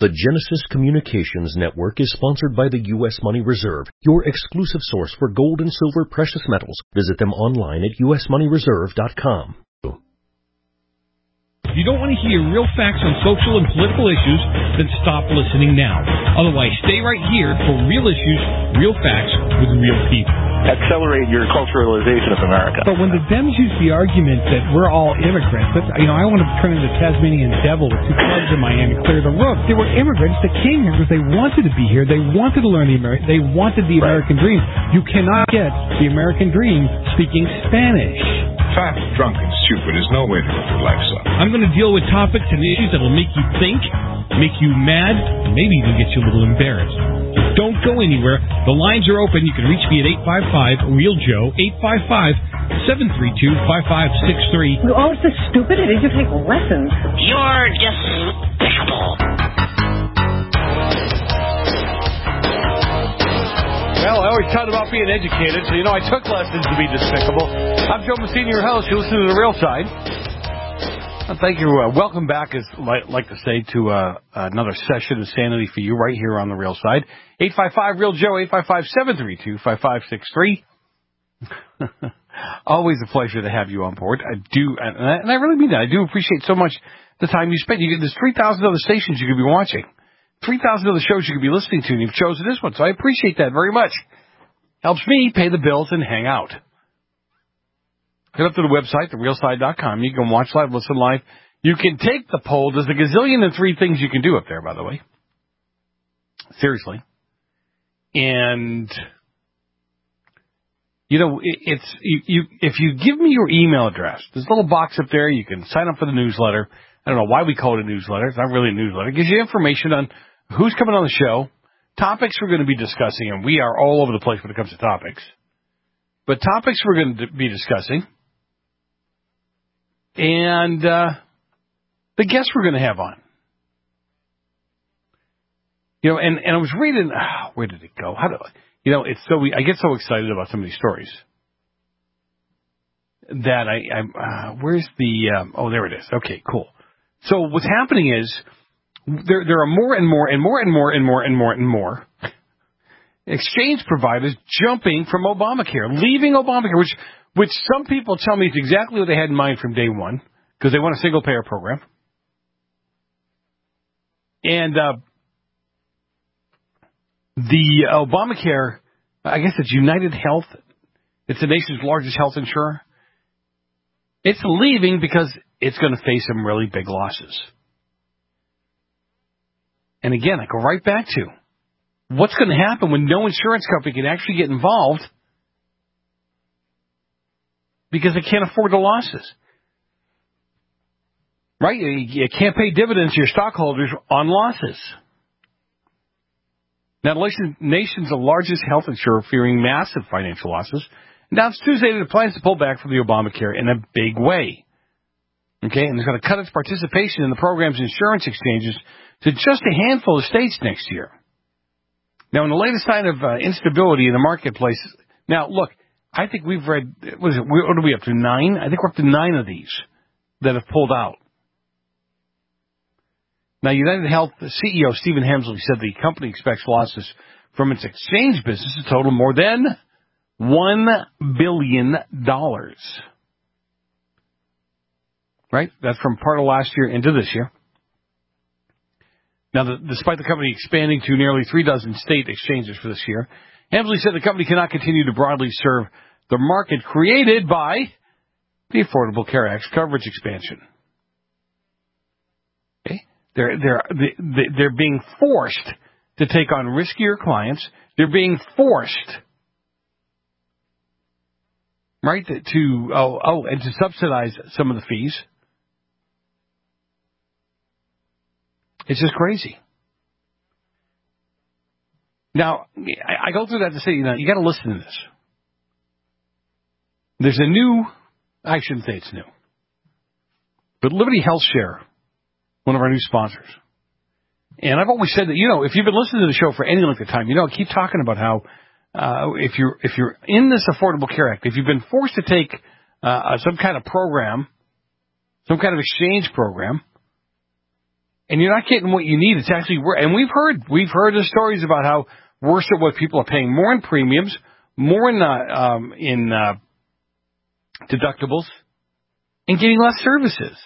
The Genesis Communications Network is sponsored by the U.S. Money Reserve, your exclusive source for gold and silver precious metals. Visit them online at usmoneyreserve.com. If you don't want to hear real facts on social and political issues, then stop listening now. Otherwise, stay right here for real issues, real facts, with real people. Accelerate your culturalization of America. But when the Dems use the argument that we're all immigrants, I want to turn into the Tasmanian devil with two clubs in Miami, clear the roof. There were immigrants that came here because they wanted to be here. They wanted to learn they wanted the American dream. You cannot get the American dream speaking Spanish. Fat, drunk, and stupid is no way to live your life, son. I'm going to deal with topics and issues that will make you think, make you mad, and maybe even get you a little embarrassed. Don't go anywhere. The lines are open. You can reach me at 855-REAL-JOE, 855-732-5563. You're always so stupid. Did you take lessons? You're despicable. Well, I always talk about being educated, so I took lessons to be despicable. I'm Joe Messina, your host. You listen to The Real Side. Thank you. Welcome back, as I like to say, to another session of sanity for you right here on The Real Side. 855-REAL-JOE, 855-732-5563. Always a pleasure to have you on board. I do, and I really mean that. I do appreciate so much the time you spend. There's 3,000 other stations you could be watching. 3,000 other shows you could be listening to, and you've chosen this one, so I appreciate that very much. Helps me pay the bills and hang out. Head up to the website, therealside.com. You can watch live, listen live. You can take the poll. There's a gazillion and three things you can do up there, by the way. Seriously. And, if you give me your email address, there's a little box up there. You can sign up for the newsletter. I don't know why we call it a newsletter. It's not really a newsletter. It gives you information on who's coming on the show, topics we're going to be discussing, and we are all over the place when it comes to topics. But topics we're going to be discussing, and the guests we're going to have on. And I was reading, where did it go? I get so excited about some of these stories that where's the, there it is. Okay, cool. So what's happening is there are more and more and more and more and more and more and more exchange providers jumping from Obamacare, leaving Obamacare, which some people tell me is exactly what they had in mind from day one, because they want a single-payer program. And the Obamacare, I guess it's United Health. It's the nation's largest health insurer. It's leaving because it's going to face some really big losses. And again, I go right back to what's going to happen when no insurance company can actually get involved because they can't afford the losses. Right? You can't pay dividends to your stockholders on losses. Now, the nation's largest health insurer fearing massive financial losses announced Tuesday that it plans to pull back from the Obamacare in a big way. Okay, and it's going to cut its participation in the program's insurance exchanges to just a handful of states next year. Now, in the latest sign of instability in the marketplace, now, look, I think we've read, what are we up to, 9? I think we're up to 9 of these that have pulled out. Now, United Health CEO Stephen Hemsley said the company expects losses from its exchange business to total more than $1 billion. Right? That's from part of last year into this year. Now, despite the company expanding to nearly 36 state exchanges for this year, Hemsley said the company cannot continue to broadly serve the market created by the Affordable Care Act's coverage expansion. Okay? They're being forced to take on riskier clients. They're being forced, right, and to subsidize some of the fees. It's just crazy. Now, I go through that to say, you got to listen to this. There's a new, I shouldn't say it's new, but Liberty Health Share, one of our new sponsors. And I've always said that, if you've been listening to the show for any length of time, I keep talking about how if you're in this Affordable Care Act, if you've been forced to take some kind of program, some kind of exchange program, and you're not getting what you need. It's actually worse. And we've heard the stories about how worse it was. People are paying more in premiums, more in deductibles, and getting less services.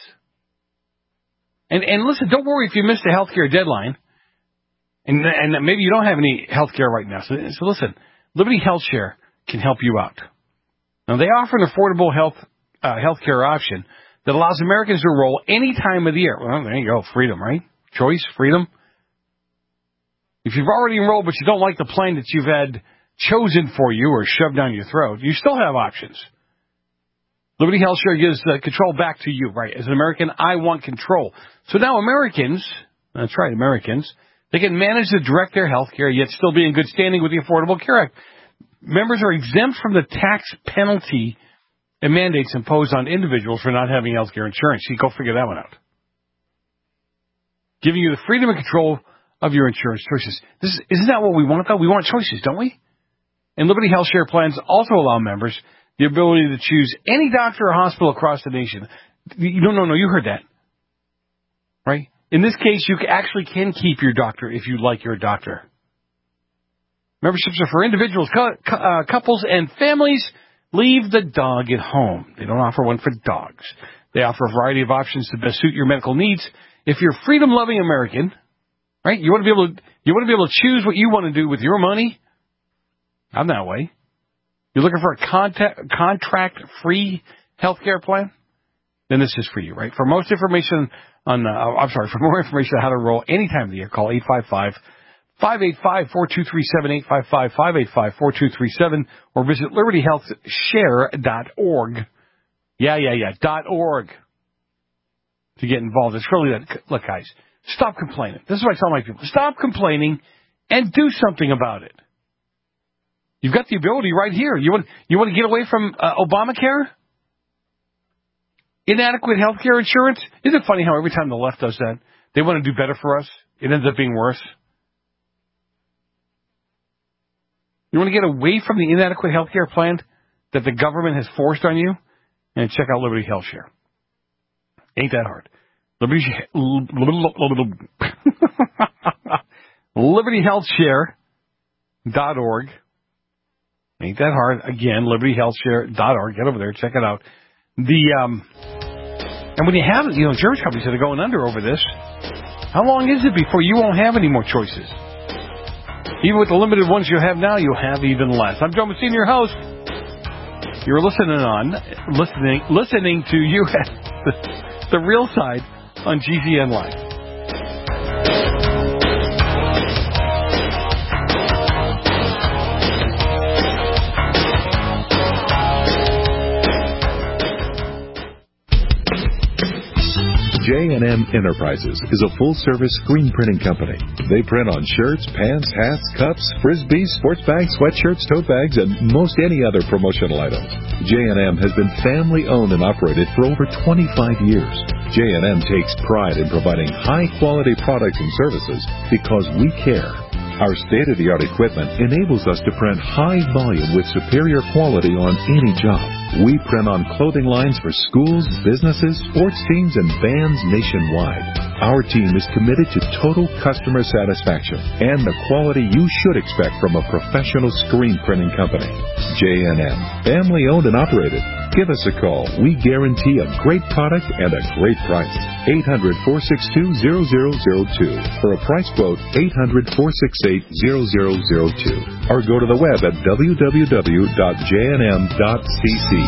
And listen, don't worry if you missed the healthcare deadline, and maybe you don't have any healthcare right now. So listen, Liberty HealthShare can help you out. Now, they offer an affordable healthcare option that allows Americans to enroll any time of the year. Well, there you go, freedom, right? Choice, freedom. If you've already enrolled but you don't like the plan that you've had chosen for you or shoved down your throat, you still have options. Liberty HealthShare gives control back to you, right? As an American, I want control. So now Americans, that's right, Americans, they can manage to direct their health care, yet still be in good standing with the Affordable Care Act. Members are exempt from the tax penalty and mandates imposed on individuals for not having health care insurance. You go figure that one out. Giving you the freedom and control of your insurance choices. Isn't that what we want, though? We want choices, don't we? And Liberty HealthShare plans also allow members the ability to choose any doctor or hospital across the nation. No, you heard that. Right? In this case, you actually can keep your doctor if you like your doctor. Memberships are for individuals, couples, and families. Leave the dog at home. They don't offer one for dogs. They offer a variety of options to best suit your medical needs. If you're a freedom-loving American, right, you want to be able to choose what you want to do with your money. I'm that way. You're looking for a contract-free health care plan? Then this is for you, right? For more information on how to enroll any time of the year, call 855-585-4237, 855-585-4237, or visit libertyhealthshare.org. Yeah, .org to get involved. It's really that. Look, guys, stop complaining. This is what I tell my people. Stop complaining and do something about it. You've got the ability right here. You want to get away from Obamacare? Inadequate health care insurance? Isn't it funny how every time the left does that, they want to do better for us? It ends up being worse. You want to get away from the inadequate health care plan that the government has forced on you? And check out Liberty HealthShare. Ain't that hard. LibertyHealthShare.org. Ain't that hard. Again, LibertyHealthShare.org. Get over there. Check it out. And when you have, insurance companies that are going under over this, how long is it before you won't have any more choices? Even with the limited ones you have now, you'll have even less. I'm Joe Messina, your host. You're listening to you at the real side on GCN Live. J&M Enterprises is a full-service screen printing company. They print on shirts, pants, hats, cups, frisbees, sports bags, sweatshirts, tote bags, and most any other promotional item. J&M has been family-owned and operated for over 25 years. J&M takes pride in providing high-quality products and services because we care. Our state-of-the-art equipment enables us to print high volume with superior quality on any job. We print on clothing lines for schools, businesses, sports teams, and bands nationwide. Our team is committed to total customer satisfaction and the quality you should expect from a professional screen printing company. J&M, family-owned and operated. Give us a call. We guarantee a great product and a great price. 800-462-0002. For a price quote, 800-468-0002. Or go to the web at www.jnm.cc.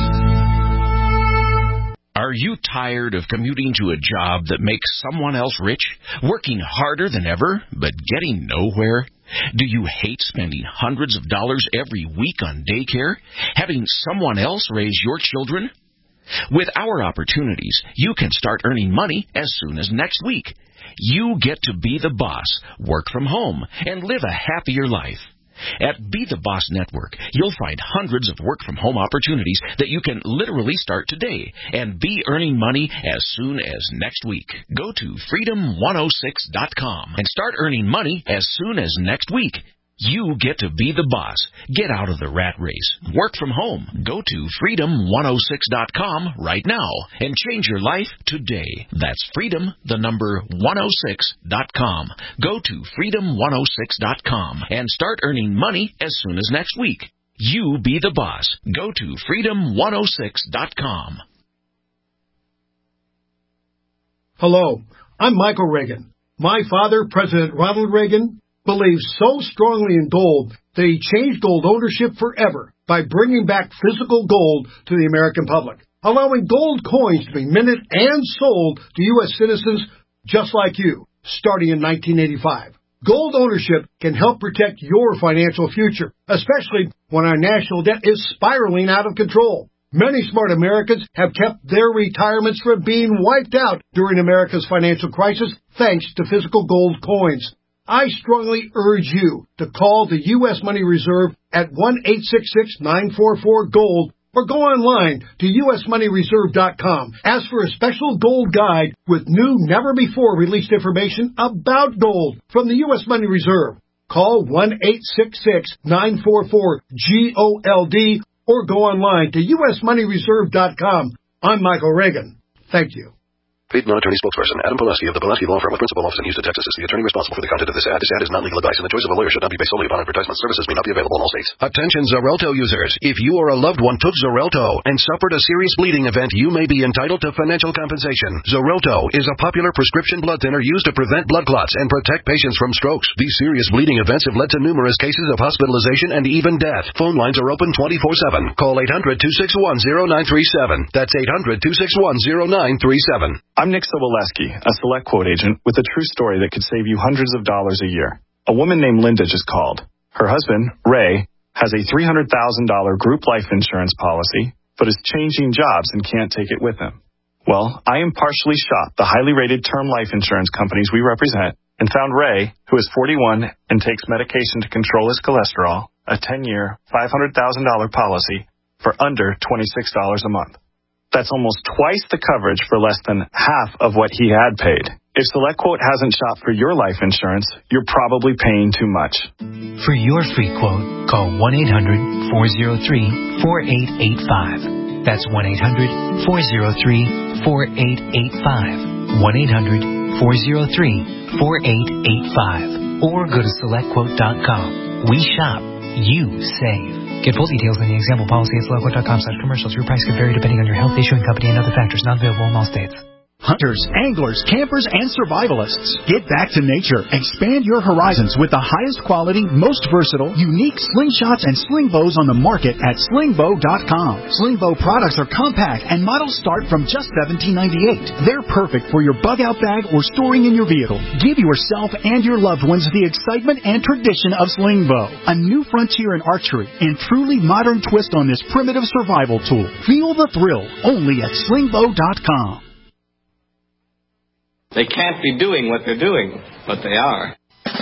Are you tired of commuting to a job that makes someone else rich, working harder than ever, but getting nowhere? Do you hate spending hundreds of dollars every week on daycare, having someone else raise your children? With our opportunities, you can start earning money as soon as next week. You get to be the boss, work from home, and live a happier life. At Be the Boss Network, you'll find hundreds of work-from-home opportunities that you can literally start today and be earning money as soon as next week. Go to freedom106.com and start earning money as soon as next week. You get to be the boss. Get out of the rat race. Work from home. Go to freedom106.com right now and change your life today. That's freedom106.com. Go to freedom106.com and start earning money as soon as next week. You be the boss. Go to freedom106.com. Hello, I'm Michael Reagan. My father, President Ronald Reagan, believes so strongly in gold that he changed gold ownership forever by bringing back physical gold to the American public, allowing gold coins to be minted and sold to U.S. citizens just like you, starting in 1985. Gold ownership can help protect your financial future, especially when our national debt is spiraling out of control. Many smart Americans have kept their retirements from being wiped out during America's financial crisis thanks to physical gold coins. I strongly urge you to call the U.S. Money Reserve at 1-866-944-GOLD or go online to usmoneyreserve.com. Ask for a special gold guide with new, never-before-released information about gold from the U.S. Money Reserve. Call 1-866-944-GOLD or go online to usmoneyreserve.com. I'm Michael Reagan. Thank you. Paid non-attorney spokesperson Adam Poleski of the Poleski Law Firm with principal office in Houston, Texas is the attorney responsible for the content of this ad. This ad is not legal advice, and the choice of a lawyer should not be based solely upon advertisement. Services may not be available in all states. Attention Xarelto users. If you or a loved one took Xarelto and suffered a serious bleeding event, you may be entitled to financial compensation. Xarelto is a popular prescription blood thinner used to prevent blood clots and protect patients from strokes. These serious bleeding events have led to numerous cases of hospitalization and even death. Phone lines are open 24/7. Call 800-261-0937. That's 800-261-0937. I'm Nick Soboleski, a Select Quote agent with a true story that could save you hundreds of dollars a year. A woman named Linda just called. Her husband, Ray, has a $300,000 group life insurance policy, but is changing jobs and can't take it with him. Well, I impartially shopped the highly rated term life insurance companies we represent and found Ray, who is 41 and takes medication to control his cholesterol, a 10-year, $500,000 policy for under $26 a month. That's almost twice the coverage for less than half of what he had paid. If SelectQuote hasn't shopped for your life insurance, you're probably paying too much. For your free quote, call 1-800-403-4885. That's 1-800-403-4885. 1-800-403-4885. Or go to SelectQuote.com. We shop, you save. Get full details in the example policy at SelectQuote.com/commercials. Your price can vary depending on your health, issuing company, and other factors. Not available in all states. Hunters, anglers, campers, and survivalists. Get back to nature. Expand your horizons with the highest quality, most versatile, unique slingshots and sling bows on the market at slingbow.com. Slingbow products are compact and models start from just $17.98. They're perfect for your bug-out bag or storing in your vehicle. Give yourself and your loved ones the excitement and tradition of Slingbow, a new frontier in archery and truly modern twist on this primitive survival tool. Feel the thrill only at slingbow.com. They can't be doing what they're doing, but they are.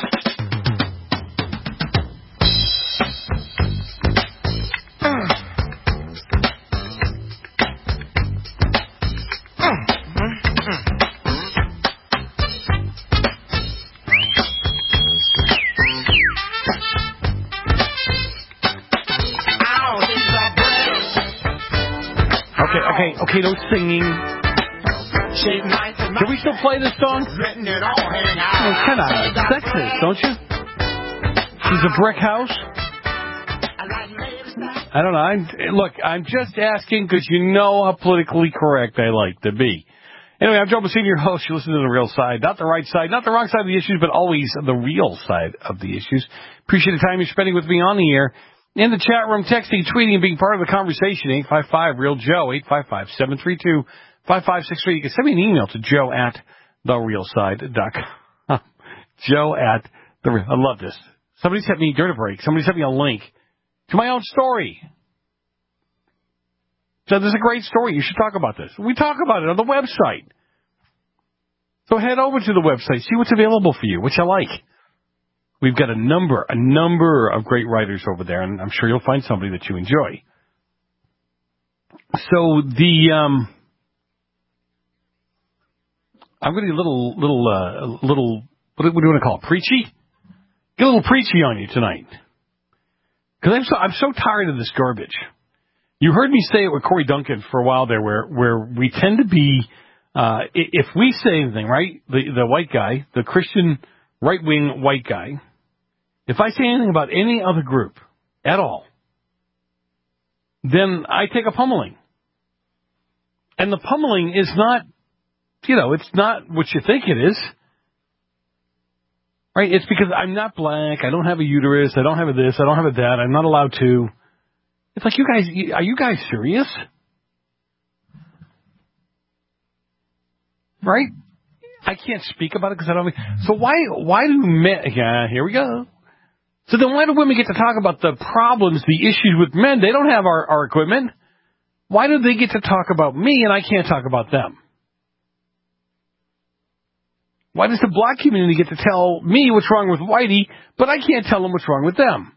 Okay, no singing. Can we still play this song? It's kind of sexist, don't you? She's a brick house. I don't know. I'm just asking because you know how politically correct I like to be. Anyway, I'm Joe Messina, your host. You listen to the real side, not the right side, not the wrong side of the issues, but always the real side of the issues. Appreciate the time you're spending with me on the air. In the chat room, texting, tweeting, and being part of the conversation, 855-REAL-JOE, 855-732-5563. You can send me an email to joe@therealside.com. Joe@thereal. I love this. Somebody sent me during a break. Somebody sent me a link to my own story. So this is a great story. You should talk about this. We talk about it on the website. So head over to the website. See what's available for you, which I like. We've got a number of great writers over there, and I'm sure you'll find somebody that you enjoy. So I'm going to be a little, what do you want to call it? Preachy? Get a little preachy on you tonight. Because I'm so tired of this garbage. You heard me say it with Corey Duncan for a while there, where we tend to be, if we say anything, right, the white guy, the Christian right-wing white guy, if I say anything about any other group at all, then I take a pummeling. And the pummeling is not, it's not what you think it is. Right? It's because I'm not black, I don't have a uterus, I don't have a this, I don't have a that, I'm not allowed to. It's like, are you guys serious? Right? I can't speak about it because I don't. So why do men? Yeah, here we go. So then why do women get to talk about the problems, the issues with men? They don't have our equipment. Why do they get to talk about me and I can't talk about them? Why does the black community get to tell me what's wrong with Whitey, but I can't tell them what's wrong with them?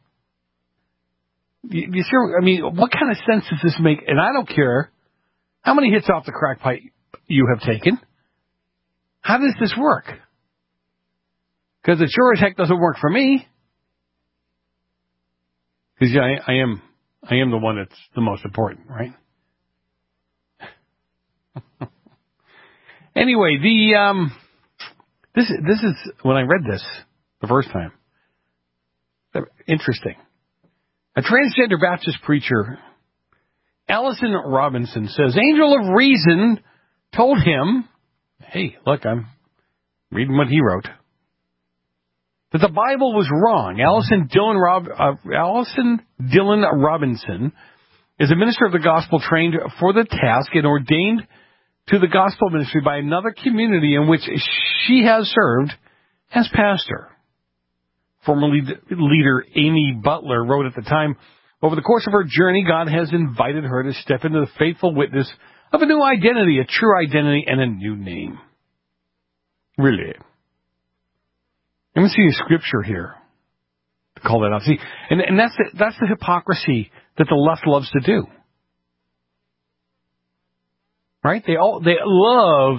You sure? I mean, what kind of sense does this make? And I don't care how many hits off the crack pipe you have taken. How does this work? Because it sure as heck doesn't work for me. Because I am the one that's the most important, right? Anyway, this is when I read this the first time. Interesting. A transgender Baptist preacher, Allison Robinson, says, Angel of Reason told him, hey, look, I'm reading what he wrote, that the Bible was wrong. Allison Dillon Robinson is a minister of the gospel trained for the task and ordained to the gospel ministry by another community in which she has served as pastor. Former leader Amy Butler wrote at the time, over the course of her journey, God has invited her to step into the faithful witness of a new identity, a true identity, and a new name. Really? Let me see a scripture here to call that out. See, and that's the hypocrisy that the left loves to do. Right? They love.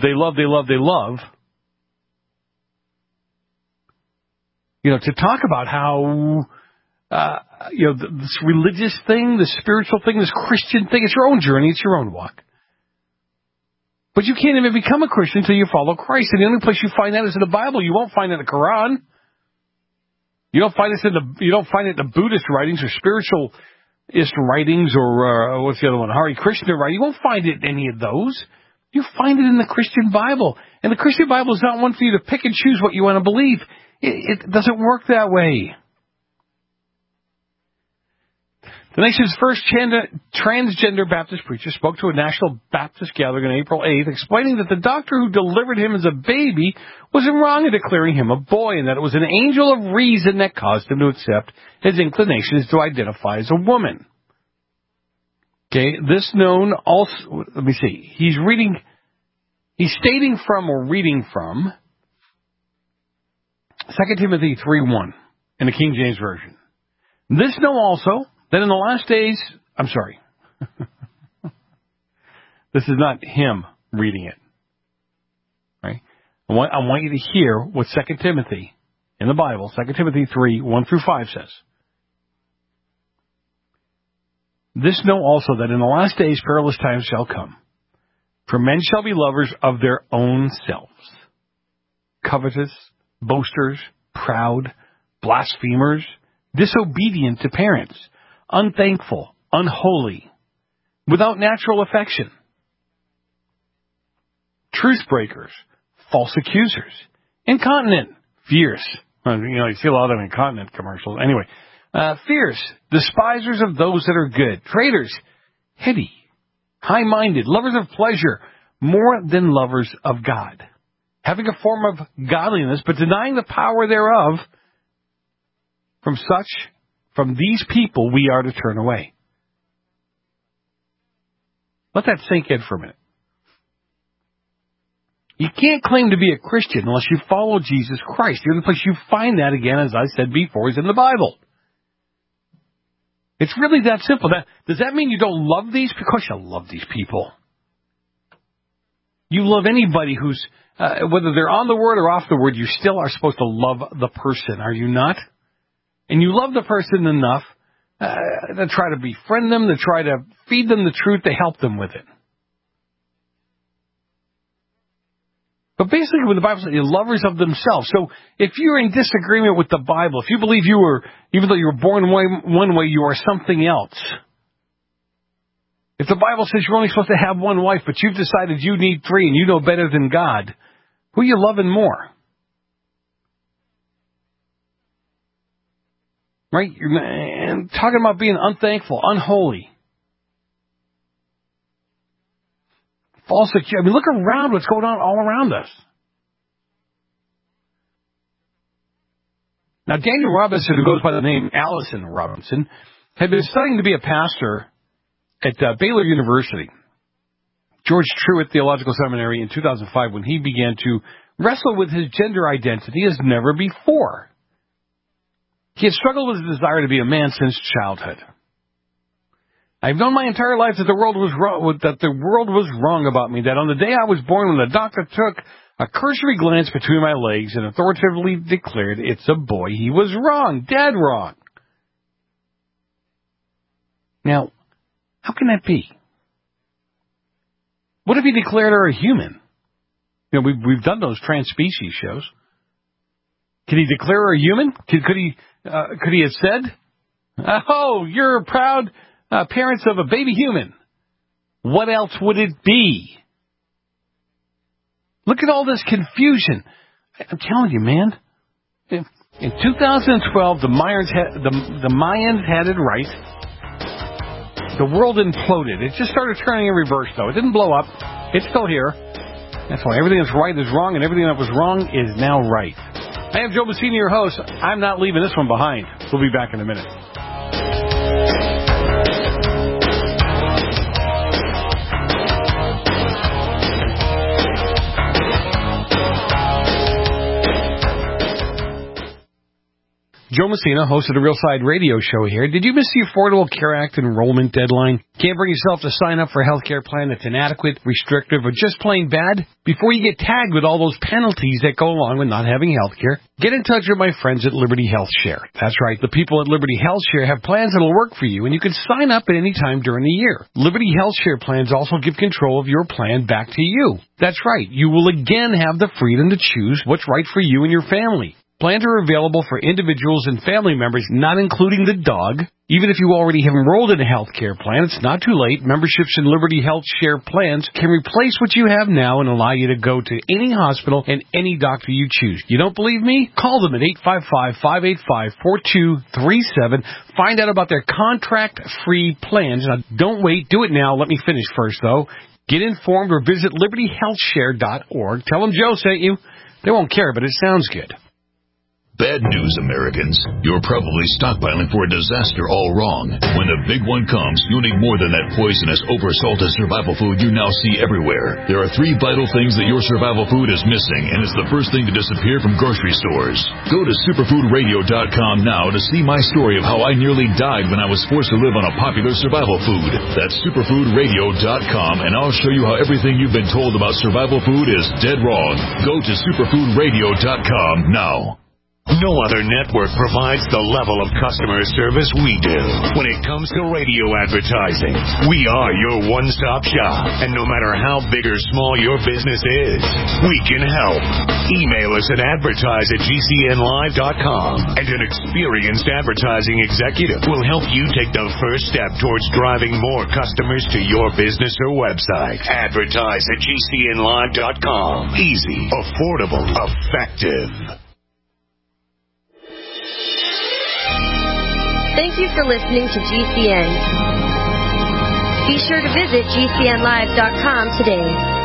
To talk about how, this religious thing, this spiritual thing, this Christian thing, it's your own journey, it's your own walk. But you can't even become a Christian until you follow Christ. And the only place you find that is in the Bible. You won't find it in the Quran. You don't find it in the Buddhist writings or spiritualist writings or what's the other one? Hare Krishna writing. You won't find it in any of those. You find it in the Christian Bible. And the Christian Bible is not one for you to pick and choose what you want to believe. It doesn't work that way. The nation's first transgender Baptist preacher spoke to a national Baptist gathering on April 8th, explaining that the doctor who delivered him as a baby wasn't wrong in declaring him a boy, and that it was an angel of reason that caused him to accept his inclinations to identify as a woman. Okay, this known also, let me see, he's stating from or reading from 2 Timothy 3:1 in the King James Version. This know also that in the last days, I'm sorry, this is not him reading it, right? I want you to hear what 2 Timothy in the Bible, 2 Timothy 3:1-5 says. This know also that in the last days perilous times shall come, for men shall be lovers of their own selves, covetous, boasters, proud, blasphemers, disobedient to parents, unthankful, unholy, without natural affection, truce breakers, false accusers, incontinent, fierce. You see a lot of incontinent commercials. Anyway, fierce, despisers of those that are good, traitors, heady, high-minded, lovers of pleasure, more than lovers of God, having a form of godliness, but denying the power thereof. From these people we are to turn away. Let that sink in for a minute. You can't claim to be a Christian unless you follow Jesus Christ. The only place you find that, again, as I said before, is in the Bible. It's really that simple. Does that mean you don't love these? Because you love these people. You love anybody who's, whether they're on the word or off the word, you still are supposed to love the person, are you not? and you love the person enough to try to befriend them, to try to feed them the truth, to help them with it. But basically, what the Bible says, you're lovers of themselves. So if you're in disagreement with the Bible, if you believe even though you were born one way, you are something else. If the Bible says you're only supposed to have one wife, but you've decided you need three and you know better than God, who are you loving more? Right? And talking about being unthankful, unholy. False security. I mean, look around what's going on all around us. Now, Daniel Robinson, who goes by the name Allison Robinson, had been studying to be a pastor at Baylor University, George Truett Theological Seminary, in 2005, when he began to wrestle with his gender identity as never before. He had struggled with his desire to be a man since childhood. I've known my entire life that the world was wrong about me, that on the day I was born, when the doctor took a cursory glance between my legs and authoritatively declared, "It's a boy," he was wrong, dead wrong. Now, how can that be? What if he declared her a human? You know, we've done those trans-species shows. Can he declare her a human? Could he have said, "Oh, you're proud parents of a baby human"? What else would it be? Look at all this confusion. I'm telling you, man. In 2012, the Mayans had it right. The world imploded. It just started turning in reverse, though. It didn't blow up. It's still here. That's why everything that's right is wrong, and everything that was wrong is now right. I am Joe Messina, your host. I'm not leaving this one behind. We'll be back in a minute. Joe Messina, host of the Real Side Radio Show here. Did you miss the Affordable Care Act enrollment deadline? Can't bring yourself to sign up for a health care plan that's inadequate, restrictive, or just plain bad? Before you get tagged with all those penalties that go along with not having health care, get in touch with my friends at Liberty Health Share. That's right, the people at Liberty Health Share have plans that will work for you, and you can sign up at any time during the year. Liberty Health Share plans also give control of your plan back to you. That's right, you will again have the freedom to choose what's right for you and your family. Plans are available for individuals and family members, not including the dog. Even if you already have enrolled in a health care plan, it's not too late. Memberships in Liberty Health Share plans can replace what you have now and allow you to go to any hospital and any doctor you choose. You don't believe me? Call them at 855-585-4237. Find out about their contract-free plans. Now, don't wait. Do it now. Let me finish first, though. Get informed or visit libertyhealthshare.org. Tell them Joe sent you. They won't care, but it sounds good. Bad news, Americans. You're probably stockpiling for a disaster all wrong. When the big one comes, you'll need more than that poisonous, over-salted survival food you now see everywhere. There are 3 vital things that your survival food is missing, and it's the first thing to disappear from grocery stores. Go to superfoodradio.com now to see my story of how I nearly died when I was forced to live on a popular survival food. That's superfoodradio.com, and I'll show you how everything you've been told about survival food is dead wrong. Go to superfoodradio.com now. No other network provides the level of customer service we do when it comes to radio advertising. We are your one-stop shop, and no matter how big or small your business is, we can help. Email us at advertise@gcnlive.com, and an experienced advertising executive will help you take the first step towards driving more customers to your business or website. Advertise at gcnlive.com. Easy, affordable, effective. Thank you for listening to GCN. Be sure to visit GCNlive.com today.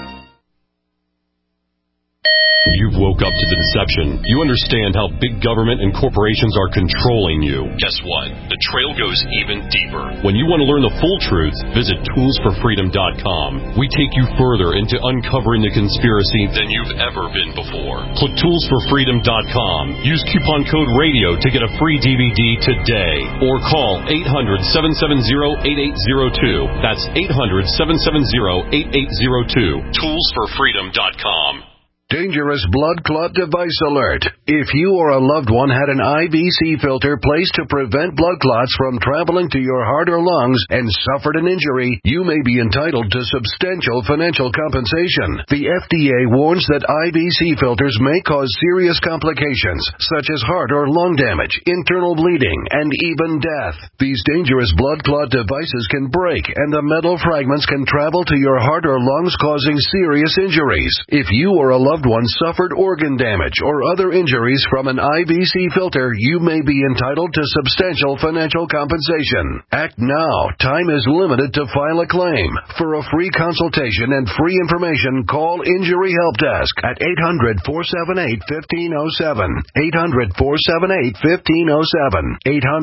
You've woke up to the deception. You understand how big government and corporations are controlling you. Guess what? The trail goes even deeper. When you want to learn the full truth, visit toolsforfreedom.com. We take you further into uncovering the conspiracy than you've ever been before. Click toolsforfreedom.com. Use coupon code RADIO to get a free DVD today. Or call 800-770-8802. That's 800-770-8802. Toolsforfreedom.com. Dangerous blood clot device alert. If you or a loved one had an IVC filter placed to prevent blood clots from traveling to your heart or lungs and suffered an injury, you may be entitled to substantial financial compensation. The FDA warns that IVC filters may cause serious complications, such as heart or lung damage, internal bleeding, and even death. These dangerous blood clot devices can break, and the metal fragments can travel to your heart or lungs, causing serious injuries. If you or a loved one suffered organ damage or other injuries from an IVC filter, you may be entitled to substantial financial compensation. Act now. Time is limited to file a claim. For a free consultation and free information, call Injury Help Desk at 800-478-1507. 800-478-1507.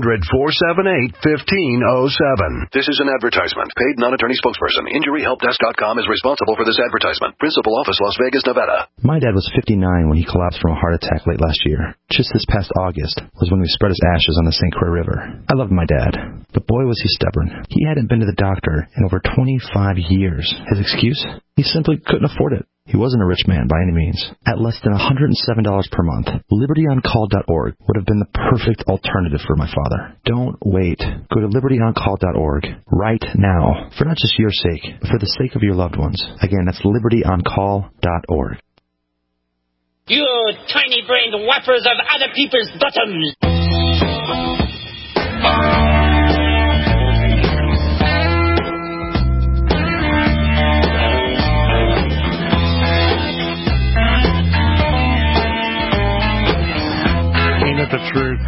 800-478-1507. This is an advertisement. Paid non-attorney spokesperson. InjuryHelpDesk.com is responsible for this advertisement. Principal office, Las Vegas, Nevada. My dad was 59 when he collapsed from a heart attack late last year. Just this past August was when we spread his ashes on the St. Croix River. I loved my dad, but boy was he stubborn. He hadn't been to the doctor in over 25 years. His excuse? He simply couldn't afford it. He wasn't a rich man by any means. At less than $107 per month, LibertyOnCall.org would have been the perfect alternative for my father. Don't wait. Go to LibertyOnCall.org right now, for not just your sake, but for the sake of your loved ones. Again, that's LibertyOnCall.org. You tiny-brained whappers of other people's bottoms! Ain't it the truth?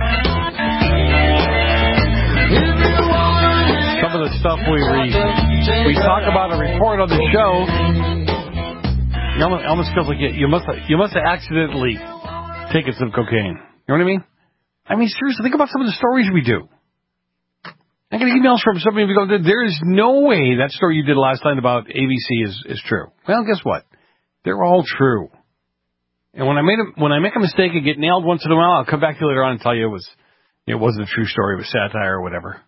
Some of the stuff we read. We talk about a report on the show. It almost feels like you must have accidentally taken some cocaine. You know what I mean? I mean, seriously, think about some of the stories we do. I get emails from somebody who goes, there is no way that story you did last night about ABC is true. Well, guess what? They're all true. And when I make a mistake and get nailed once in a while, I'll come back to you later on and tell you it wasn't a true story, it was satire or whatever.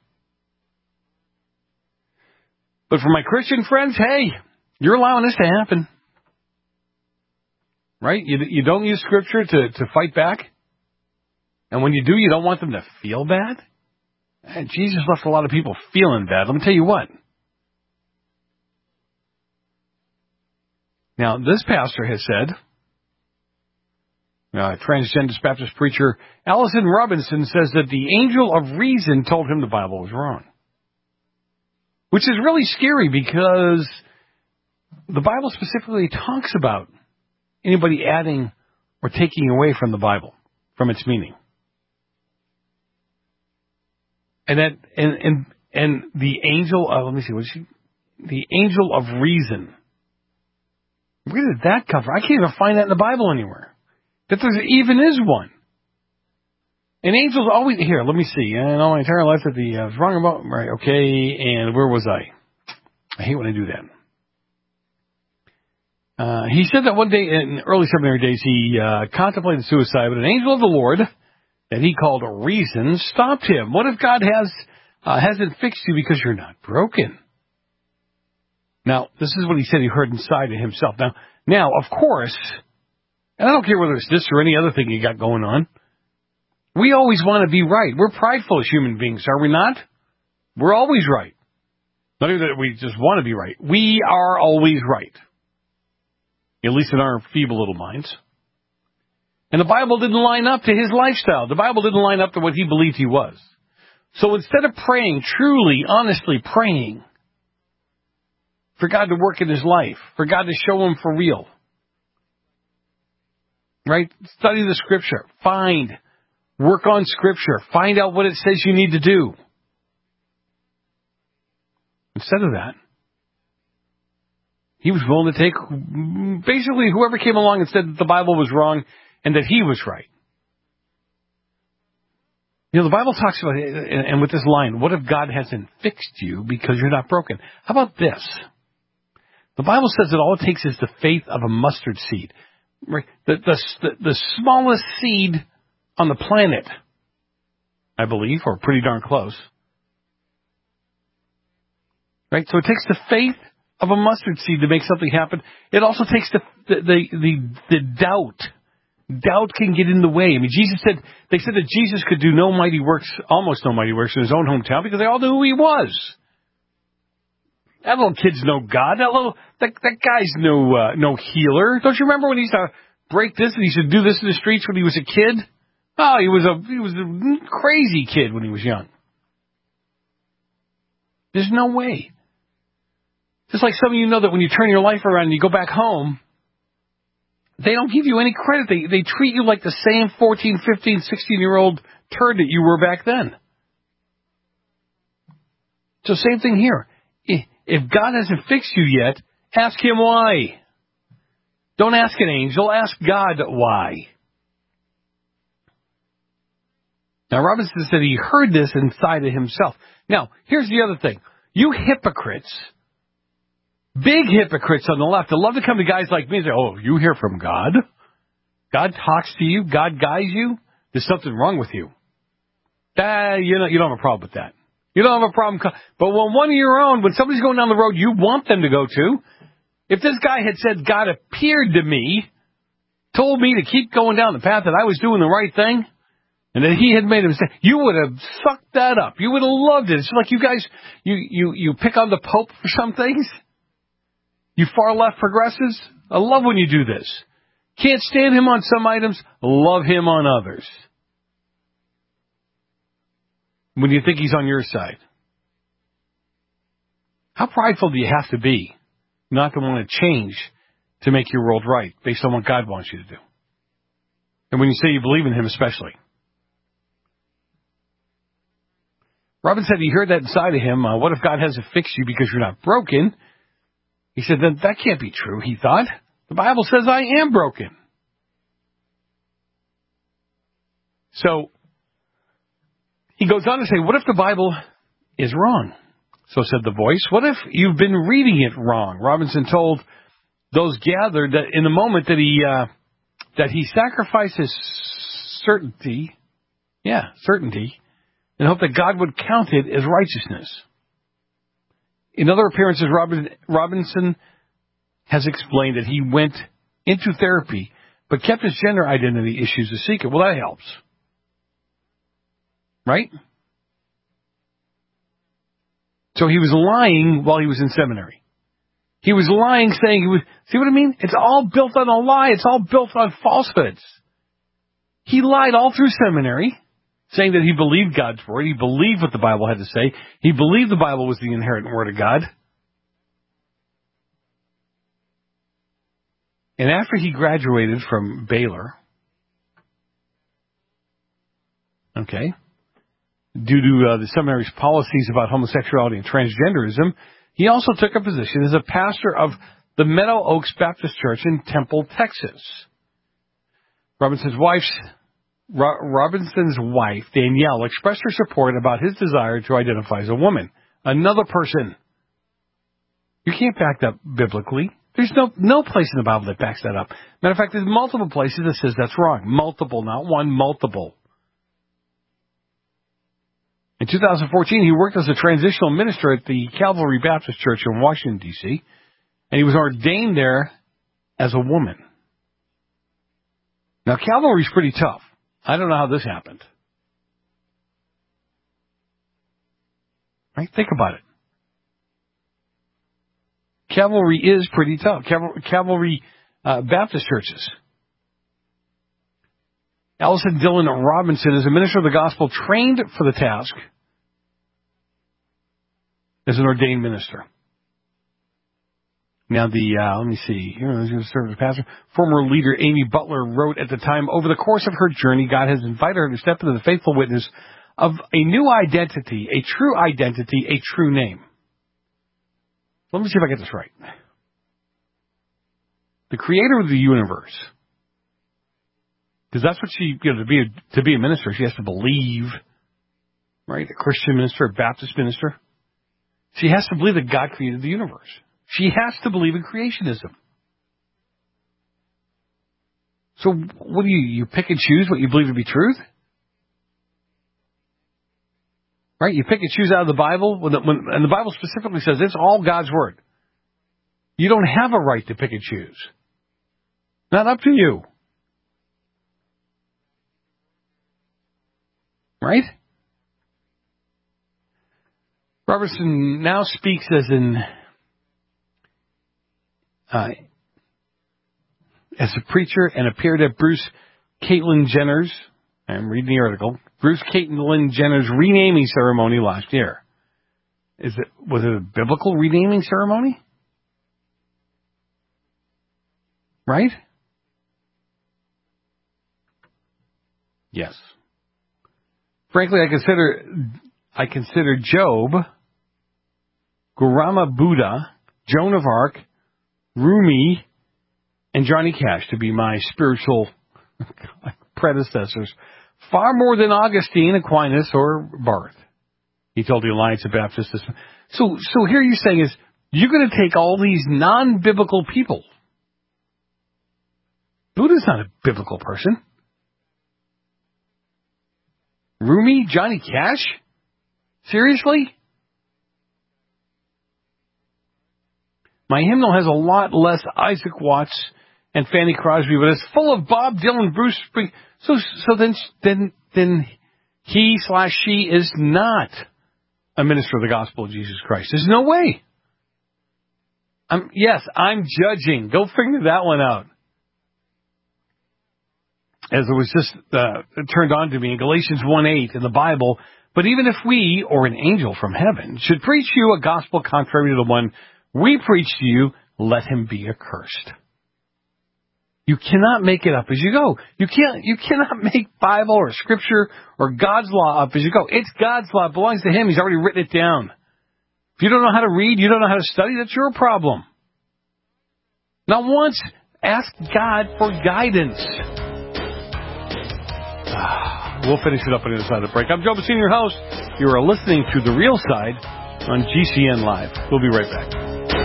But for my Christian friends, hey, you're allowing this to happen. Right? You don't use Scripture to fight back. And when you do, you don't want them to feel bad. And Jesus left a lot of people feeling bad. Let me tell you what. Now, this pastor has said, transgendist Baptist preacher Allison Robinson says that the angel of reason told him the Bible was wrong. Which is really scary because the Bible specifically talks about anybody adding or taking away from the Bible, from its meaning. And the angel of, let me see, the angel of reason. Where did that come from? I can't even find that in the Bible anywhere. That there even is one. And angels always, here, let me see. And all my entire life that I was wrong about, right, okay, and where was I? I hate when I do that. He said that one day in early seminary days he contemplated suicide, but an angel of the Lord that he called reason stopped him. What if God hasn't fixed you because you're not broken? Now, this is what he said he heard inside of himself. Now, of course, and I don't care whether it's this or any other thing you got going on, we always want to be right. We're prideful as human beings, are we not? We're always right. Not even that we just want to be right. We are always right. At least in our feeble little minds. And the Bible didn't line up to his lifestyle. The Bible didn't line up to what he believed he was. So instead of praying, truly, honestly praying for God to work in his life, for God to show him for real, right? Study the Scripture. Work on Scripture. Find out what it says you need to do. Instead of that, he was willing to take basically whoever came along and said that the Bible was wrong and that he was right. You know, the Bible talks about, and with this line, what if God hasn't fixed you because you're not broken? How about this? The Bible says that all it takes is the faith of a mustard seed. Right? The smallest seed on the planet, I believe, or pretty darn close. Right? So it takes the faith of a mustard seed to make something happen. It also takes the the doubt. Doubt can get in the way. I mean, they said that Jesus could do no mighty works, almost no mighty works in his own hometown because they all knew who he was. That little kid's no God. That guy's no healer. Don't you remember when he used to break this and he used to do this in the streets when he was a kid? Oh, he was a crazy kid when he was young. There's no way. Just like some of you know that when you turn your life around and you go back home, they don't give you any credit. They treat you like the same 14, 15, 16-year-old turd that you were back then. So same thing here. If God hasn't fixed you yet, ask him why. Don't ask an angel, ask God why. Now, Robinson said he heard this inside of himself. Now, here's the other thing. You hypocrites, big hypocrites on the left, that love to come to guys like me and say, oh, you hear from God? God talks to you? God guides you? There's something wrong with you. You don't have a problem with that. You don't have a problem. But when one of your own, when somebody's going down the road you want them to go to, if this guy had said, God appeared to me, told me to keep going down the path that I was doing the right thing, and that he had made a mistake, you would have sucked that up. You would have loved it. It's like you guys, you pick on the Pope for some things. You far left progressives, I love when you do this. Can't stand him on some items, love him on others. When you think he's on your side. How prideful do you have to be not to want to change to make your world right based on what God wants you to do? And when you say you believe in him especially. Robin said he heard that inside of him. What if God hasn't fixed you because you're not broken? He said, then that can't be true, he thought. The Bible says I am broken. So, he goes on to say, what if the Bible is wrong? So said the voice. What if you've been reading it wrong? Robinson told those gathered that in the moment that he sacrificed his certainty, and hoped that God would count it as righteousness. In other appearances, Robinson has explained that he went into therapy, but kept his gender identity issues a secret. Well, that helps. Right? So he was lying while he was in seminary. He was lying saying he was, see what I mean? It's all built on a lie. It's all built on falsehoods. He lied all through seminary, saying that he believed God's word. He believed what the Bible had to say. He believed the Bible was the inerrant word of God. And after he graduated from Baylor, due to the seminary's policies about homosexuality and transgenderism, he also took a position as a pastor of the Meadow Oaks Baptist Church in Temple, Texas. Robinson's wife, Danielle, expressed her support about his desire to identify as a woman. Another person. You can't back that biblically. There's no place in the Bible that backs that up. Matter of fact, there's multiple places that says that's wrong. Multiple, not one, multiple. In 2014, he worked as a transitional minister at the Calvary Baptist Church in Washington, D.C., and he was ordained there as a woman. Now, Calvary's pretty tough. I don't know how this happened. Right? Think about it. Calvary is pretty tough. Calvary Baptist churches. Allison Dillon Robinson is a minister of the gospel trained for the task as an ordained minister. Now let me see. Here, going to serve as a pastor. Former leader Amy Butler wrote at the time, over the course of her journey, God has invited her to step into the faithful witness of a new identity, a true name. Let me see if I get this right. The creator of the universe. Because that's what she, to be a minister, she has to believe, right? A Christian minister, a Baptist minister. She has to believe that God created the universe. She has to believe in creationism. So what do you pick and choose what you believe to be truth? Right? You pick and choose out of the Bible, and the Bible specifically says it's all God's word. You don't have a right to pick and choose. Not up to you. Right? Robertson now speaks as a preacher and appeared at Bruce Caitlyn Jenner's, I'm reading the article, Bruce Caitlyn Jenner's renaming ceremony last year. Was it a biblical renaming ceremony? Right? Yes. Frankly, I consider Job, Gautama Buddha, Joan of Arc, Rumi, and Johnny Cash to be my spiritual predecessors, far more than Augustine, Aquinas, or Barth. He told the Alliance of Baptists. So here you're saying is, you're going to take all these non-biblical people. Buddha's not a biblical person. Rumi, Johnny Cash? Seriously? My hymnal has a lot less Isaac Watts and Fanny Crosby, but it's full of Bob Dylan, Bruce Springsteen. So then he/she is not a minister of the gospel of Jesus Christ. There's no way. I'm judging. Go figure that one out. As it was just turned on to me in Galatians 1:8 in the Bible, but even if we, or an angel from heaven, should preach you a gospel contrary to the one we preach to you, let him be accursed. You cannot make it up as you go. You cannot make Bible or Scripture or God's law up as you go. It's God's law. It belongs to him. He's already written it down. If you don't know how to read, you don't know how to study, that's your problem. Not once ask God for guidance. We'll finish it up on the other side of the break. I'm Joe Bassini, your host. You are listening to The Real Side on GCN Live. We'll be right back.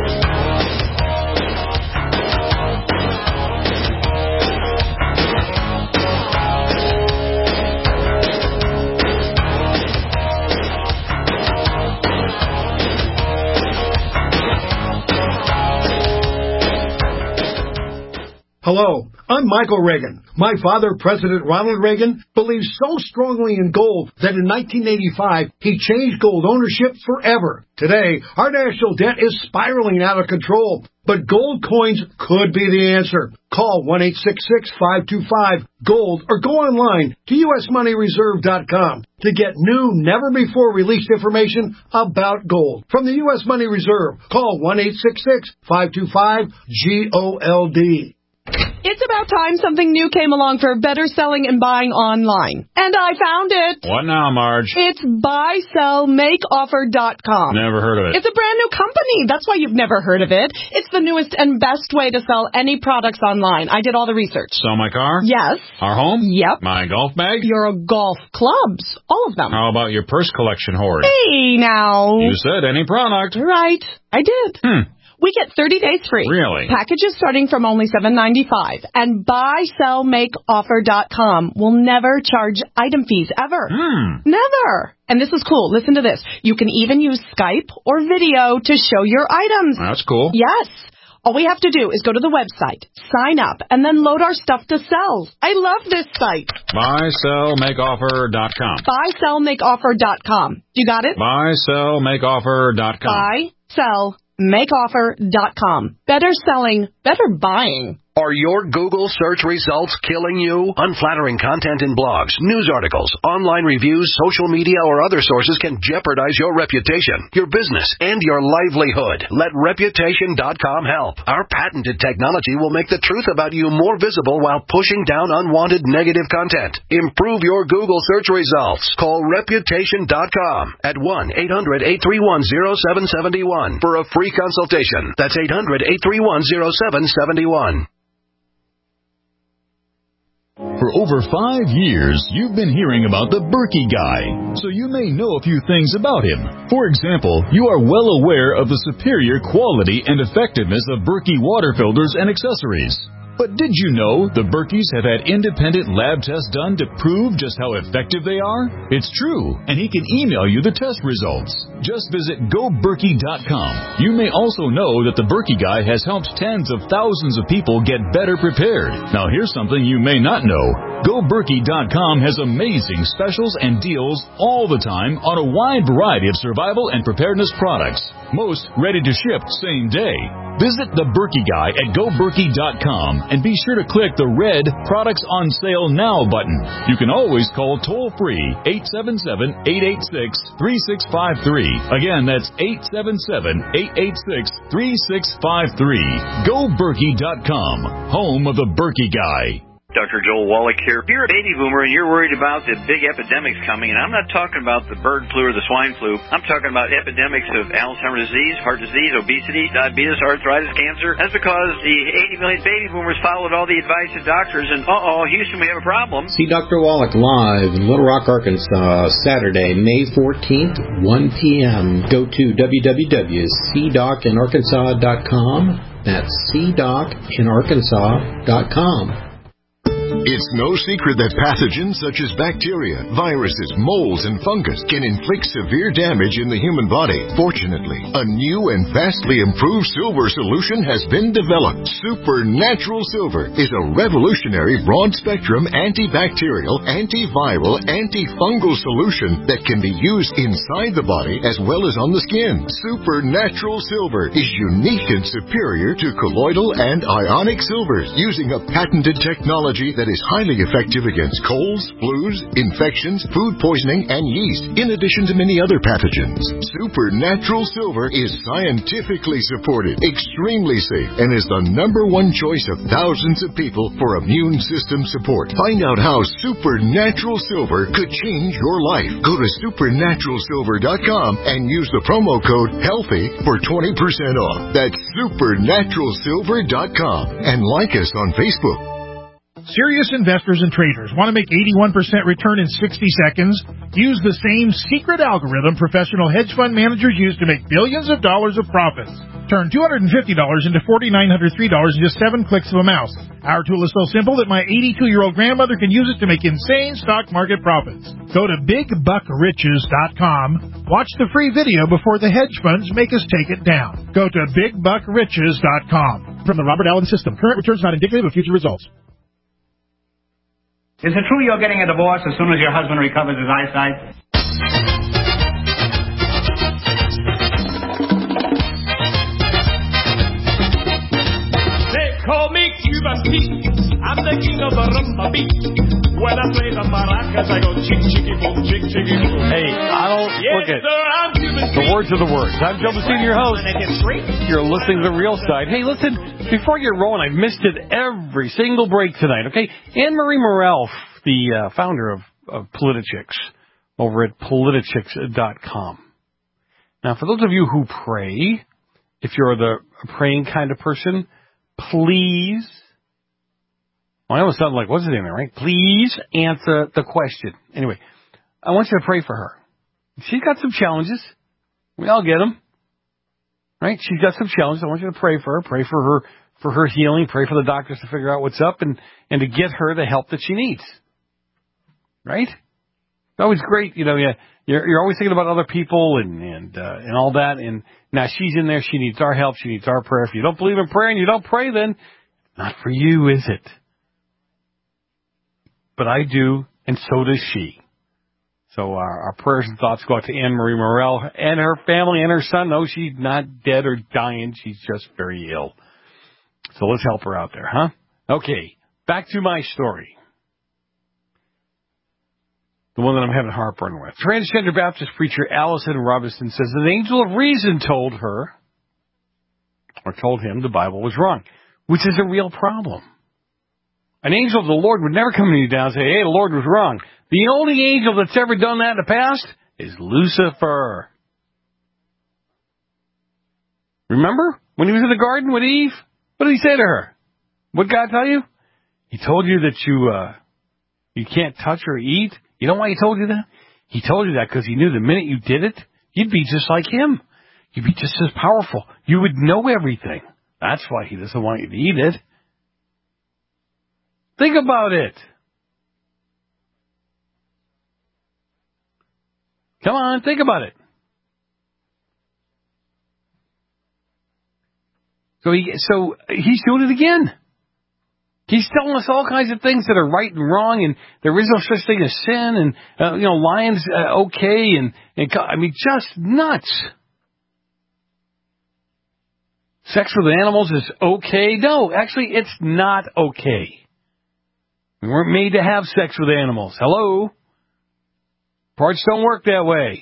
Hello, I'm Michael Reagan. My father, President Ronald Reagan, believes so strongly in gold that in 1985, he changed gold ownership forever. Today, our national debt is spiraling out of control, but gold coins could be the answer. Call 1-866-525-GOLD or go online to usmoneyreserve.com to get new, never-before-released information about gold. From the U.S. Money Reserve, call 1-866-525-GOLD. It's about time something new came along for better selling and buying online. And I found it. What now, Marge? It's buysellmakeoffer.com. Never heard of it. It's a brand new company. That's why you've never heard of it. It's the newest and best way to sell any products online. I did all the research. Sell my car? Yes. Our home? Yep. My golf bag? Your golf clubs. All of them. How about your purse collection hoard? Hey, now. You said any product. Right. I did. We get 30 days free. Really? Packages starting from only $7.95. And buysellmakeoffer.com will never charge item fees ever. Never. And this is cool. Listen to this. You can even use Skype or video to show your items. That's cool. Yes. All we have to do is go to the website, sign up, and then load our stuff to sell. I love this site. Buysellmakeoffer.com. Buysellmakeoffer.com. You got it? Buysellmakeoffer.com. Buysellmakeoffer.com. Better selling, better buying. Are your Google search results killing you? Unflattering content in blogs, news articles, online reviews, social media, or other sources can jeopardize your reputation, your business, and your livelihood. Let Reputation.com help. Our patented technology will make the truth about you more visible while pushing down unwanted negative content. Improve your Google search results. Call Reputation.com at 1-800-831-0771 for a free consultation. That's 800-831-0771. For over 5 years, you've been hearing about the Berkey guy, so you may know a few things about him. For example, you are well aware of the superior quality and effectiveness of Berkey water filters and accessories. But did you know the Berkeys have had independent lab tests done to prove just how effective they are? It's true, and he can email you the test results. Just visit GoBerkey.com. You may also know that the Berkey Guy has helped tens of thousands of people get better prepared. Now here's something you may not know. GoBerkey.com has amazing specials and deals all the time on a wide variety of survival and preparedness products. Most ready to ship same day. Visit the Berkey Guy at GoBerkey.com and be sure to click the red Products on Sale Now button. You can always call toll-free 877-886-3653. Again, that's 877-886-3653. GoBerkey.com, home of the Berkey Guy. Dr. Joel Wallach here. If you're a baby boomer and you're worried about the big epidemics coming, and I'm not talking about the bird flu or the swine flu, I'm talking about epidemics of Alzheimer's disease, heart disease, obesity, diabetes, arthritis, cancer. That's because the 80 million baby boomers followed all the advice of doctors, and Houston, we have a problem. See Dr. Wallach live in Little Rock, Arkansas, Saturday, May 14th, 1 p.m. Go to www.cdocinarkansas.com. That's cdocinarkansas.com. It's no secret that pathogens such as bacteria, viruses, molds, and fungus can inflict severe damage in the human body. Fortunately, a new and vastly improved silver solution has been developed. Supernatural Silver is a revolutionary broad-spectrum antibacterial, antiviral, antifungal solution that can be used inside the body as well as on the skin. Supernatural Silver is unique and superior to colloidal and ionic silvers, using a patented technology that is highly effective against colds, flus, infections, food poisoning, and yeast, in addition to many other pathogens. Supernatural Silver is scientifically supported, extremely safe, and is the #1 choice of thousands of people for immune system support. Find out how Supernatural Silver could change your life. Go to supernaturalsilver.com and use the promo code HEALTHY for 20% off. That's supernaturalsilver.com, and like us on Facebook. Serious investors and traders want to make 81% return in 60 seconds? Use the same secret algorithm professional hedge fund managers use to make billions of dollars of profits. Turn $250 into $4,903 in just 7 clicks of a mouse. Our tool is so simple that my 82-year-old grandmother can use it to make insane stock market profits. Go to BigBuckRiches.com. Watch the free video before the hedge funds make us take it down. Go to BigBuckRiches.com. From the Robert Allen System. Current returns not indicative of future results. Is it true you're getting a divorce as soon as your husband recovers his eyesight? They call me Cuban Pete. I'm the king of the rumba beat. When I play the maracas, I go chick, chicky, boom, chick, chicky, boom. Hey, I don't look at the words of the words. I'm Joe Messina, your host. You're listening to The Real Side. Hey, listen, before you get rolling, I've missed it every single break tonight, okay? Anne-Marie Morel, the founder of Politichicks, over at Politichicks.com. Now, for those of you who pray, if you're the praying kind of person, please, well, I almost sound like, what's his name, right? Please answer the question. Anyway, I want you to pray for her. She's got some challenges. We all get them, right? She's got some challenges. I want you to pray for her. Pray for her healing. Pray for the doctors to figure out what's up and to get her the help that she needs. Right? It's always great, you know. You're always thinking about other people and all that. And now she's in there. She needs our help. She needs our prayer. If you don't believe in prayer and you don't pray, then not for you, is it? But I do, and so does she. So our prayers and thoughts go out to Anne-Marie Morel and her family and her son. No, she's not dead or dying. She's just very ill. So let's help her out there, huh? Okay, back to my story. The one that I'm having heartburn with. Transgender Baptist preacher Allison Robinson says an angel of reason told him the Bible was wrong, which is a real problem. An angel of the Lord would never come to you down and say, hey, the Lord was wrong. The only angel that's ever done that in the past is Lucifer. Remember when he was in the garden with Eve? What did he say to her? What did God tell you? He told you that you can't touch or eat. You know why he told you that? He told you that because he knew the minute you did it, you'd be just like him. You'd be just as powerful. You would know everything. That's why he doesn't want you to eat it. Think about it. Come on, think about it. So he's doing it again. He's telling us all kinds of things that are right and wrong, and there is no such thing as sin, and lying's okay, and I mean, just nuts. Sex with animals is okay? No, actually, it's not okay. We weren't made to have sex with animals. Hello? Parts don't work that way.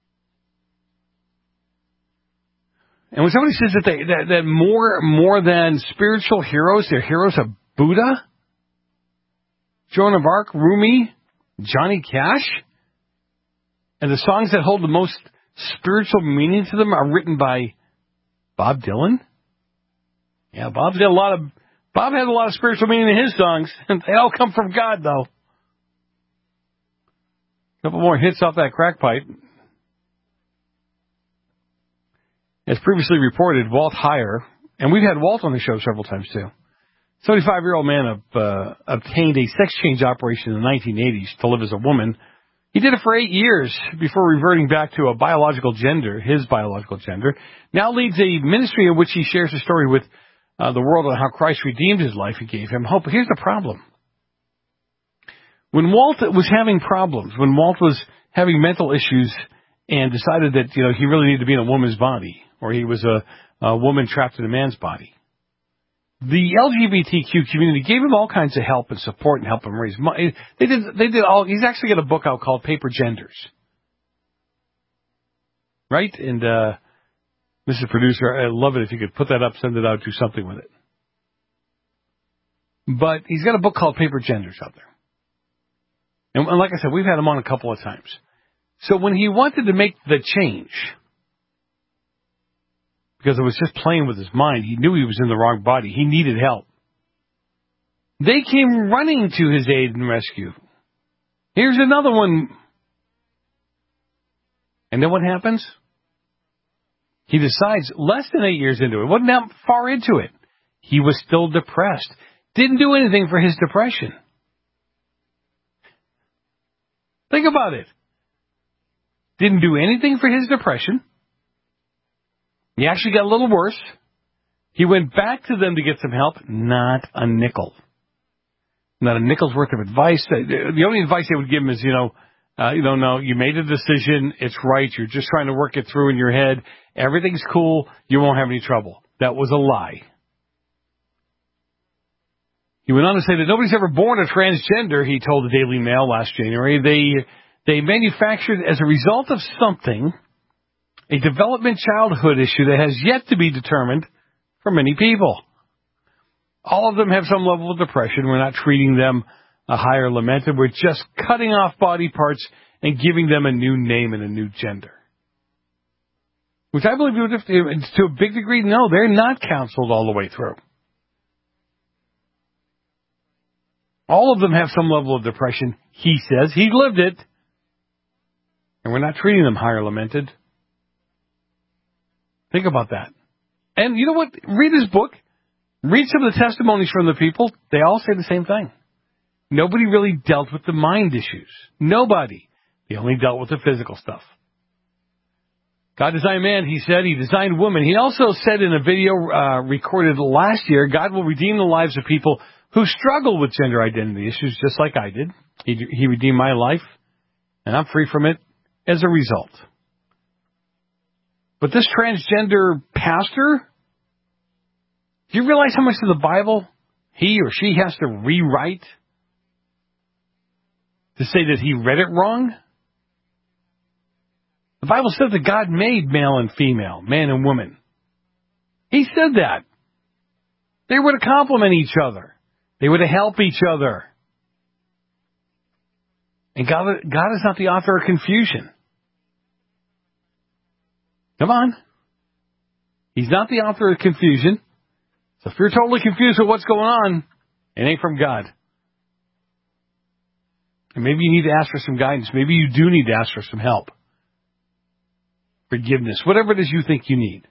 And when somebody says that more than spiritual heroes, they're heroes of Buddha, Joan of Arc, Rumi, Johnny Cash, and the songs that hold the most spiritual meaning to them are written by Bob Dylan. Yeah, Bob had a lot of spiritual meaning in his songs, and they all come from God, though. A couple more hits off that crack pipe. As previously reported, Walt Heyer, and we've had Walt on the show several times too. 75-year-old man obtained a sex change operation in the 1980s to live as a woman. He did it for 8 years before reverting back to his biological gender. Now leads a ministry in which he shares a story with the world on how Christ redeemed his life and gave him hope. But here's the problem. When Walt was having problems, when Walt was having mental issues and decided that, he really needed to be in a woman's body, or he was a woman trapped in a man's body, the LGBTQ community gave him all kinds of help and support and help him raise money. They did all. He's actually got a book out called Paper Genders. Right? And, Mrs. Producer, I'd love it if you could put that up, send it out, do something with it. But he's got a book called Paper Genders out there. And like I said, we've had him on a couple of times. So when he wanted to make the change, because it was just playing with his mind, he knew he was in the wrong body. He needed help. They came running to his aid and rescue. Here's another one. And then what happens? He decides less than 8 years into it, wasn't that far into it, he was still depressed. Didn't do anything for his depression. Think about it. Didn't do anything for his depression. He actually got a little worse. He went back to them to get some help. Not a nickel. Not a nickel's worth of advice. The only advice they would give him is, no, you made a decision. It's right. You're just trying to work it through in your head. Everything's cool. You won't have any trouble. That was a lie. He went on to say that nobody's ever born a transgender, he told the Daily Mail last January. They manufactured, as a result of something, a development childhood issue that has yet to be determined for many people. All of them have some level of depression. We're not treating them high or lamented. We're just cutting off body parts and giving them a new name and a new gender. Which I believe, to a big degree, no, they're not counseled all the way through. All of them have some level of depression, he says. He lived it. And we're not treating them high or lamented. Think about that. And you know what? Read his book. Read some of the testimonies from the people. They all say the same thing. Nobody really dealt with the mind issues. Nobody. They only dealt with the physical stuff. God designed man, he said. He designed woman. He also said in a video recorded last year, God will redeem the lives of people who struggle with gender identity issues just like I did. He redeemed my life, and I'm free from it as a result. But this transgender pastor, do you realize how much of the Bible he or she has to rewrite to say that he read it wrong? The Bible says that God made male and female, man and woman. He said that. They were to complement each other. They were to help each other. And God is not the author of confusion. Come on. He's not the author of confusion. So if you're totally confused with what's going on, it ain't from God. And maybe you need to ask for some guidance. Maybe you do need to ask for some help. Forgiveness. Whatever it is you think you need.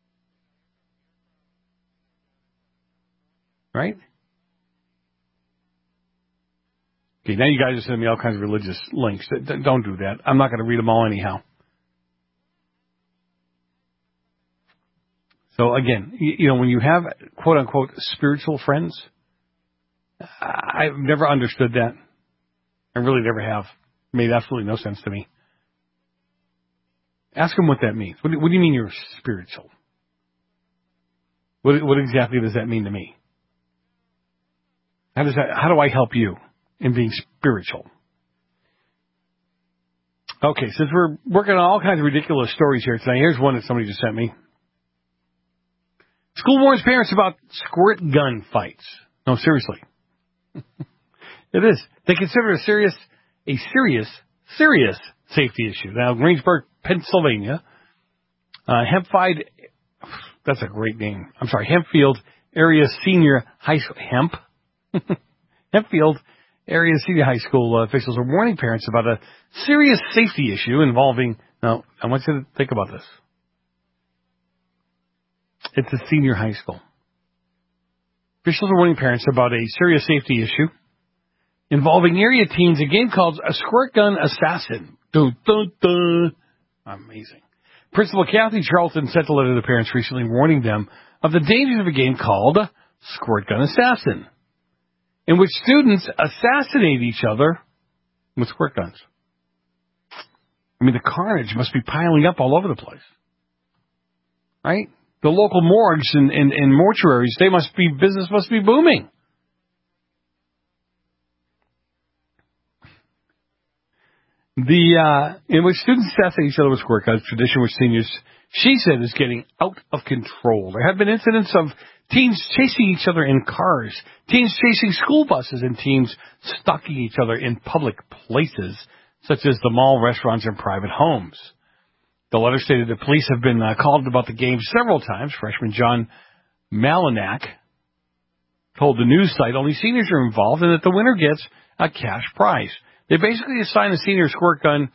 Right? Okay, now you guys are sending me all kinds of religious links. Don't do that. I'm not going to read them all anyhow. So again, when you have quote-unquote spiritual friends, I've never understood that. I really never have. It made absolutely no sense to me. Ask them what that means. What do you mean you're spiritual? What exactly does that mean to me? How do I help you in being spiritual? Okay, since we're working on all kinds of ridiculous stories here tonight, here's one that somebody just sent me. School warns parents about squirt gun fights. No, seriously. It is. They consider a serious safety issue. Now, Greensburg, Pennsylvania, Hempfield, that's a great name. I'm sorry, Hempfield Area Senior High School, Hempfield Area Senior High School officials are warning parents about a serious safety issue involving, now, I want you to think about this. It's a senior high school. Officials are warning parents about a serious safety issue involving area teens, a game called a Squirt Gun Assassin. Dun, dun, dun. Amazing. Principal Kathy Charlton sent a letter to parents recently warning them of the dangers of a game called Squirt Gun Assassin, in which students assassinate each other with squirt guns. I mean, the carnage must be piling up all over the place. Right? The local morgues and mortuaries, business must be booming. In which students assassinate each other with squirt guns, tradition which seniors, she said, is getting out of control. There have been incidents of teens chasing each other in cars, teens chasing school buses, and teens stalking each other in public places, such as the mall, restaurants, and private homes. The letter stated that police have been called about the game several times. Freshman John Malinak told the news site only seniors are involved and that the winner gets a cash prize. They basically assign a senior to squirt gun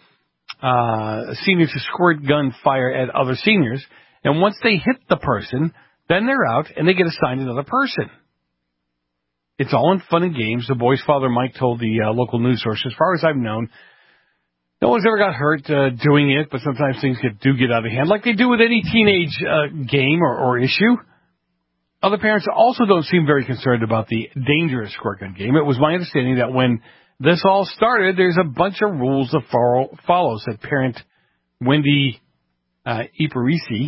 fire at other seniors, and once they hit the person, then they're out and they get assigned another person. It's all in fun and games, the boy's father Mike told the local news source. As far as I've known, no one's ever got hurt doing it, but sometimes things do get out of hand, like they do with any teenage game or issue. Other parents also don't seem very concerned about the dangerous squirt gun game. It was my understanding that when this all started, there's a bunch of rules to follow, said parent Wendy Iparisi.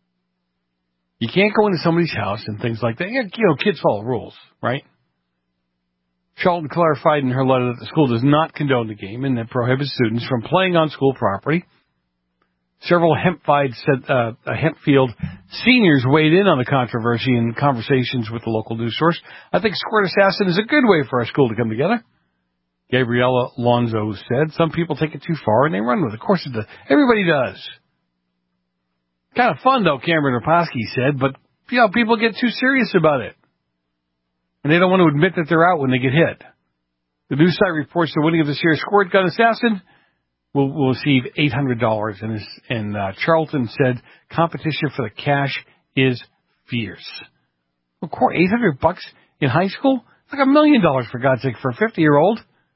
You can't go into somebody's house and things like that. Kids follow rules, right? Charlton clarified in her letter that the school does not condone the game and that prohibits students from playing on school property. Several Hempfield seniors weighed in on the controversy in conversations with the local news source. I think Squirt Assassin is a good way for our school to come together, Gabriella Lonzo said. Some people take it too far and they run with it. Of course it does. Everybody does. Kind of fun, though, Cameron Raposky said, but people get too serious about it. And they don't want to admit that they're out when they get hit. The news site reports the winning of this year's Squirt Gun Assassin will receive $800. And Charlton said competition for the cash is fierce. Of course, $800 in high school? It's like $1 million, for God's sake, for a 50-year-old.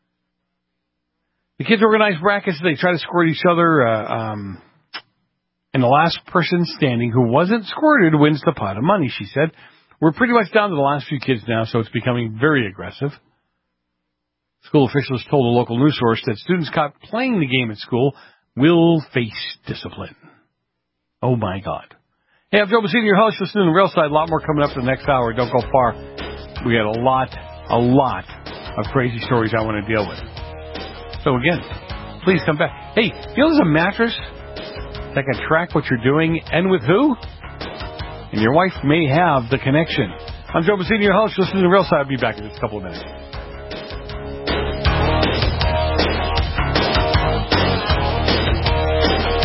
The kids organize brackets. They try to squirt each other. And the last person standing who wasn't squirted wins the pot of money, she said. We're pretty much down to the last few kids now, so it's becoming very aggressive. School officials told a local news source that students caught playing the game at school will face discipline. Oh, my God. Hey, I'm Joe Messina, your host. Listen to the Real Side. A lot more coming up in the next hour. Don't go far. We got a lot of crazy stories I want to deal with. So, again, please come back. Hey, there's a mattress that can track what you're doing and with who? And your wife may have the connection. I'm Joe Messina, your host. Listen to the Real Side. I'll be back in just a couple of minutes.